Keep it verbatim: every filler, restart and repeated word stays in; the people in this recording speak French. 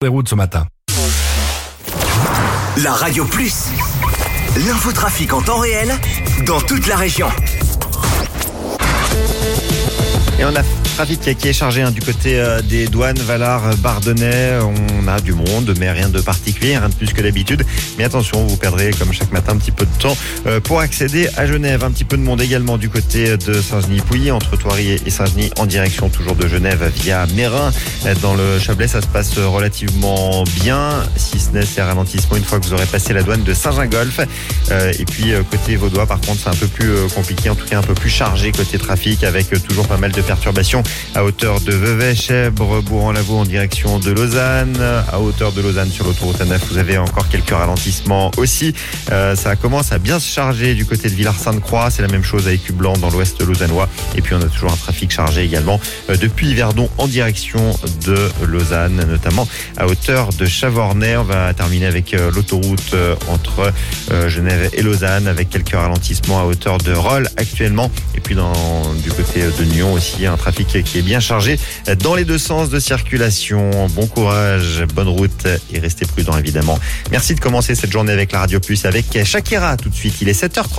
les routes ce matin. La Radio Plus, l'infotrafic en temps réel dans toute la région. Et on a trafic qui est chargé hein, du côté euh, des douanes, Valar, Bardonnay. On a du monde, mais rien de particulier, rien de plus que d'habitude. Mais attention, vous perdrez comme chaque matin un petit peu de temps euh, pour accéder à Genève. Un petit peu de monde également du côté de Saint-Genis-Pouilly, entre Thoiry et Saint-Genis, en direction toujours de Genève via Mérin. Dans le Chablais, ça se passe relativement bien, si ce n'est ces ralentissements une fois que vous aurez passé la douane de Saint-Gingolph. Euh, et puis euh, côté vaudois, par contre, c'est un peu plus euh, compliqué, en tout cas un peu plus chargé côté trafic, avec euh, toujours pas mal de perturbations à hauteur de Vevey, Chèvre, Bourg-en-Lavaux en direction de Lausanne. À hauteur de Lausanne sur l'autoroute A neuf, vous avez encore quelques ralentissements aussi. Euh, ça commence à bien se charger du côté de Villars-Sainte-Croix. C'est la même chose à Écublanc dans l'ouest lausannois. Et puis on a toujours un trafic chargé également euh, depuis Yverdon en direction de Lausanne, notamment à hauteur de Chavornay. On va terminer avec euh, l'autoroute euh, entre euh, Genève et Lausanne avec quelques ralentissements à hauteur de Rolle actuellement. Et puis dans, du côté de Nyon aussi, un trafic qui est bien chargé dans les deux sens de circulation. Bon courage, bonne route et restez prudents évidemment. Merci de commencer cette journée avec la Radio Plus avec Shakira tout de suite. Il est sept heures trente.